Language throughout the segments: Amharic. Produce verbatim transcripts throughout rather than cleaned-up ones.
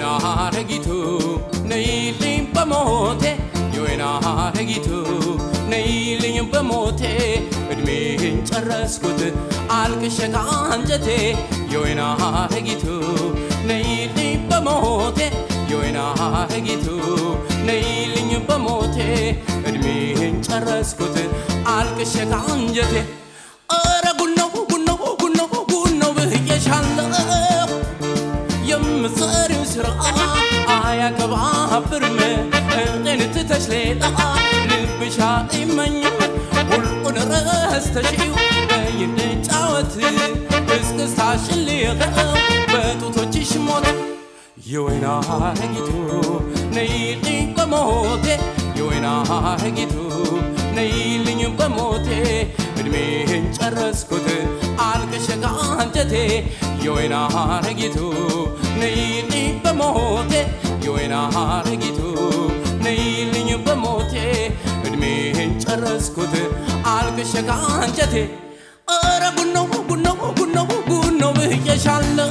የወይና ሐረጊቱ ነይልኝ በሞቴ የወይና ሐረጊቱ ነይልኝ በሞቴ እድሜን ጨረስኩት አልቅሼ ከአንጀቴ የወይና ሐረጊቱ ነይልኝ በሞቴ የወይና ሐረጊቱ ነይልኝ በሞቴ እድሜን ጨረስኩት አልቅሼ ከአንጀቴ ኧረ ጉነው ጉነው ጉነው ጉነው ብዬሻለሁ የምትሰሪው ስራ አያከባብርም እኔን ትተሽ ሌላ ልብሽ አይመኝም ሁሉን ረስተሽው እንጫወት እስክስታሽን ልየው በጡቶችሽ ሞት የወይና ሐረጊቱ ነይልኝ በሞቴ የወይና ሐረጊቱ ነይልኝ በሞቴ እድሜን ጨረስኩት አልቅሼ ከአንጀቴ የወይና ሐረጊቱ ነይልኝ በሞቴ የወይና ሐረጊቱ ነይልኝ በሞቴ እድሜን ጨረስኩት አልቅሼ ከአንጀቴ ኧረ ጉነው ጉነው ጉነው ጉነው ብዬሻለሁ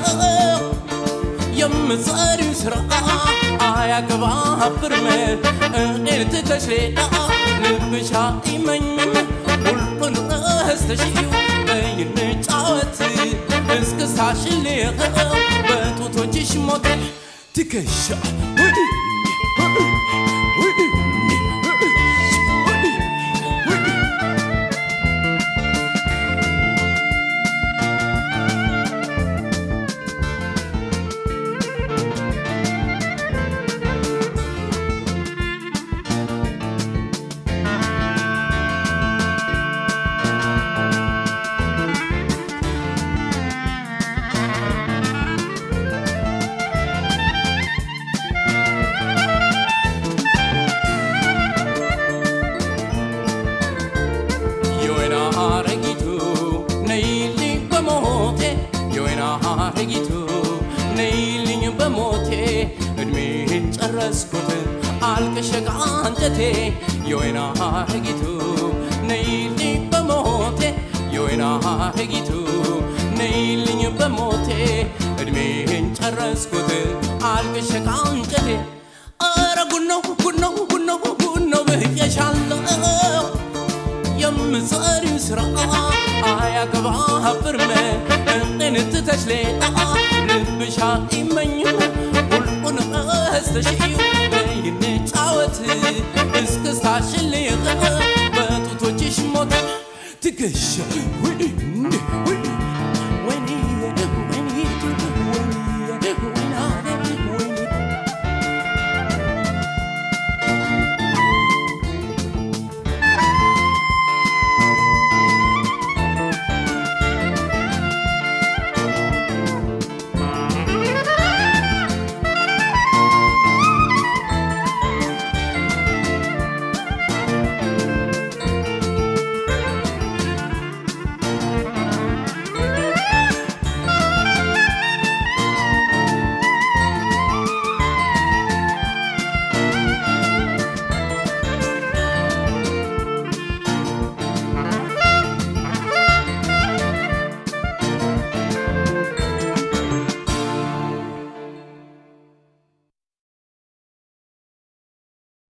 የምትሰሪው ስራ አያከባብርም እኔን ትተሽ ሌላ ልብሽ አይመኝም ሁሉን ረስተሽው እንጫወት እስክስታሽን ልየው በጡቶችሽ ሞት ትከሻ ሐረጊቱ ነይልኝ በሞቴ እድሜን ጨረስኩት አልቅሼ ከአንጀቴ የወይና ሐረጊቱ ነይልኝ በሞቴ የወይና ሐረጊቱ ነይልኝ በሞቴ እድሜን ጨረስኩት አልቅሼ ከአንጀቴ ኧረ ጉነው ጉነው ጉነው ጉነው ብዬሻለሁ የምትሰሪው ስራ አያከባብርም እኔን ትተሽ ሌላ ልብሽ አይመኝም ሁሉን ረስተሽው እንጫወት እስክስታሽን ልየው በጡቶችሽ ሞት ትከሻ